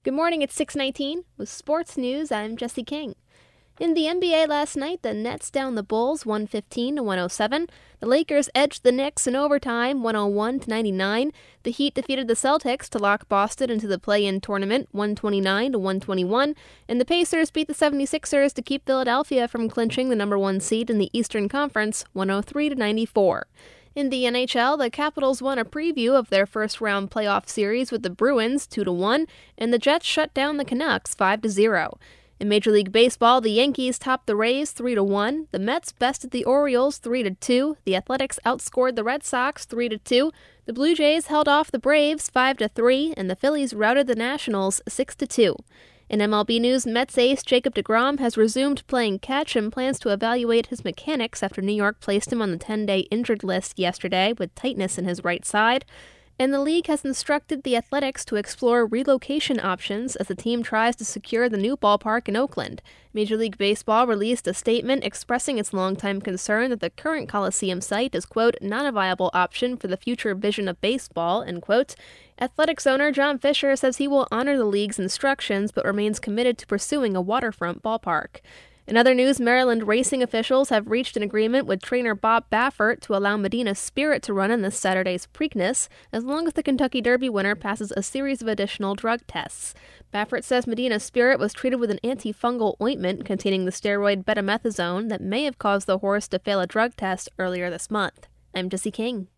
Good morning, it's 6:19. With sports news, I'm Jesse King. In the NBA last night, the Nets downed the Bulls 115-107. The Lakers edged the Knicks in overtime 101-99. The Heat defeated the Celtics to lock Boston into the play-in tournament 129-121. And the Pacers beat the 76ers to keep Philadelphia from clinching the number 1 seed in the Eastern Conference 103-94. In the NHL, the Capitals won a preview of their first-round playoff series with the Bruins 2-1, and the Jets shut down the Canucks 5-0. In Major League Baseball, the Yankees topped the Rays 3-1, the Mets bested the Orioles 3-2, the Athletics outscored the Red Sox 3-2, the Blue Jays held off the Braves 5-3, and the Phillies routed the Nationals 6-2. In MLB news, Mets ace Jacob deGrom has resumed playing catch and plans to evaluate his mechanics after New York placed him on the 10-day injured list yesterday with tightness in his right side. And the league has instructed the Athletics to explore relocation options as the team tries to secure the new ballpark in Oakland. Major League Baseball released a statement expressing its longtime concern that the current Coliseum site is, quote, not a viable option for the future vision of baseball, end quote. Athletics owner John Fisher says he will honor the league's instructions but remains committed to pursuing a waterfront ballpark. In other news, Maryland racing officials have reached an agreement with trainer Bob Baffert to allow Medina Spirit to run in this Saturday's Preakness, as long as the Kentucky Derby winner passes a series of additional drug tests. Baffert says Medina Spirit was treated with an antifungal ointment containing the steroid betamethasone that may have caused the horse to fail a drug test earlier this month. I'm Jesse King.